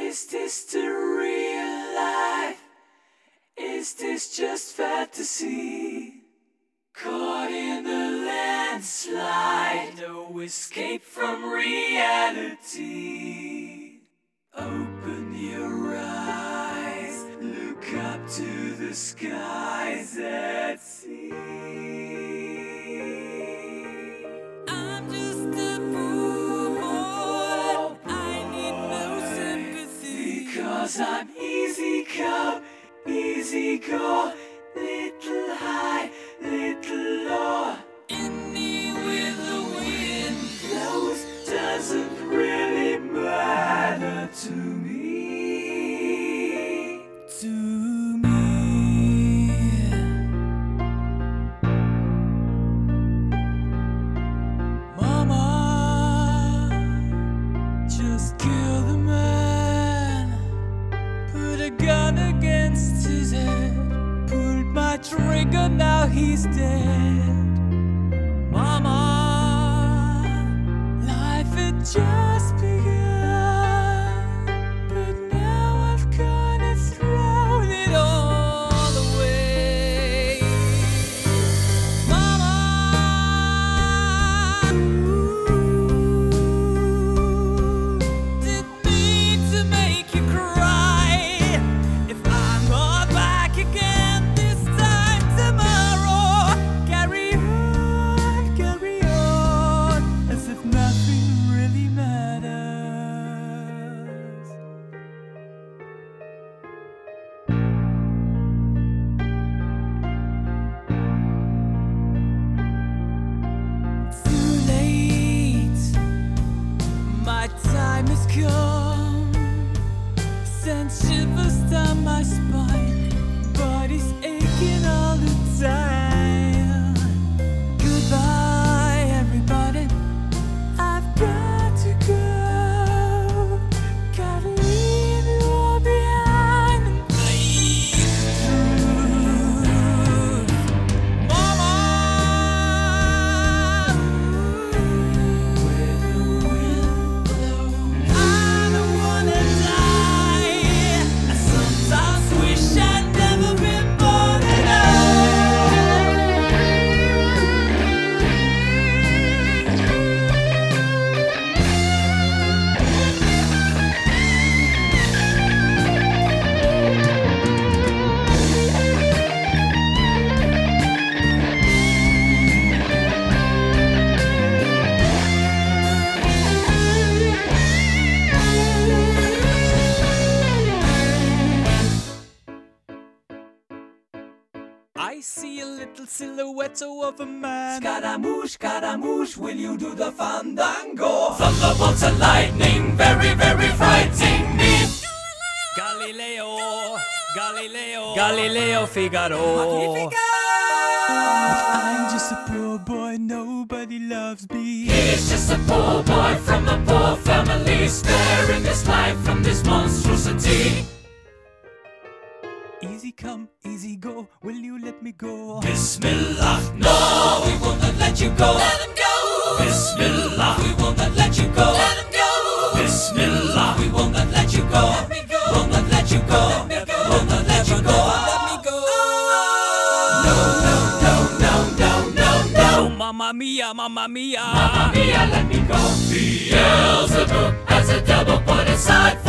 Is this the real life? Is this just fantasy? Caught in the landslide, no escape from reality. Open your eyes, look up to the skies and see. I'm just a fool boy, I need no sympathy. Because I'm easy come, easy go, little high, little low. Any way the wind Blows doesn't really matter to me. to me. Mama, just kill the man. Put a gun against his head. Pulled my trigger, now he's dead. Mama, life had just begun, but now I've kinda thrown it all away. Mama, didn't mean to make you cry. If I'm not back again this time tomorrow, carry on, as if nothing really matters. Too late, my time has come. Sent shivers down my spine, body's aching all the time. Goodbye, everybody, I've got to go. Gotta leave you all behind and face the truth. Mama, Where the wind blows, I don't wanna die. I sometimes wish I'd never been born at I see a little silhouette of a man. Scaramouche, Scaramouche, will you do the fandango? Thunderbolts and lightning, very, very frightening me. Galileo, Galileo, Galileo Figaro. I'm just a poor boy, nobody loves me. He's just a poor boy from a poor family, sparing his life from this monstrosity. Easy come, easy go, will you let me go? Bismillah, no, we will not let you go. Let him go. Bismillah, we will not let you go. Let him go. Bismillah, we will not let you go. Let me go. Will not let you go. Let me go. Will not let you go. Let me go. No, no, no, no, no, no, no. Oh, mamma mia, mamma mia. Mamma mia, let me go. Beelzebub has a devil put aside for